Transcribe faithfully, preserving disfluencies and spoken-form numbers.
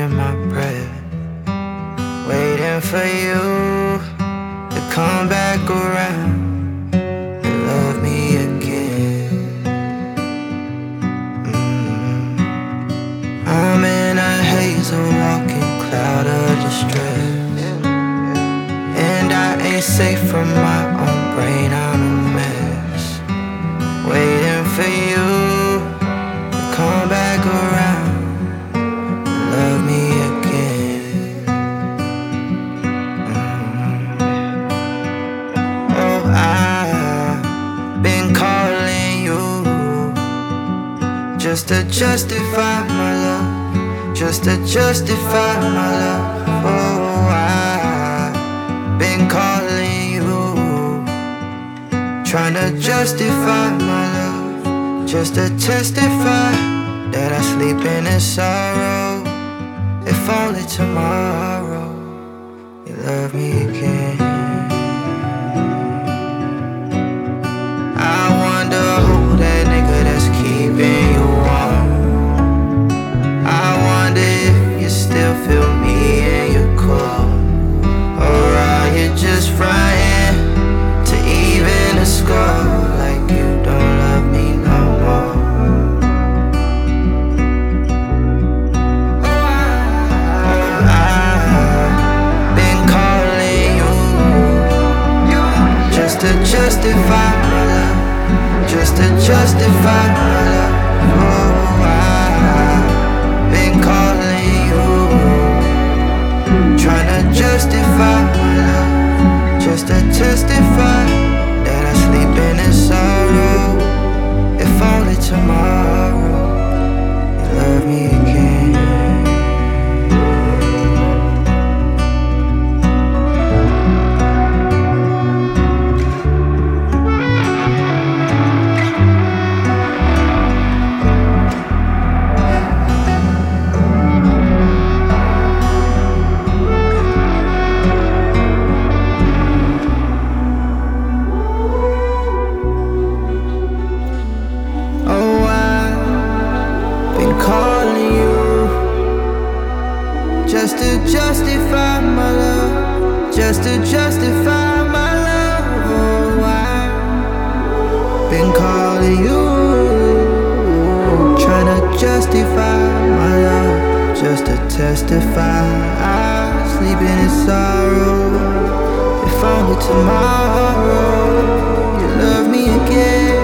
in my breath, waiting for you to come back around and love me again. mm. I'm in a haze, a walking cloud of distress, and I ain't safe from my own brain. I'm a mess, waiting for you to come back around and love me again. mm. Oh, I've been calling you just to justify my love, just to justify my love. Oh, I've been calling you, trying to justify my love, just to testify that I sleep in this sorrow. If only tomorrow you love me again. I wonder who that nigga that's keeping you warm. I wonder if you still feel me in your core, or are you just frying to even a score, like you don't love me no more? Oh, I've been calling you just to justify my love, just to justify my love. Oh, I've been calling you, trying to justify my love, just to testify that I sleep in this sorrow. If only tomorrow you love me again. Calling you just to justify my love, just to justify my love. Oh, I've been calling you, trying to justify my love, just to testify. I sleep in sorrow. If only tomorrow you love me again.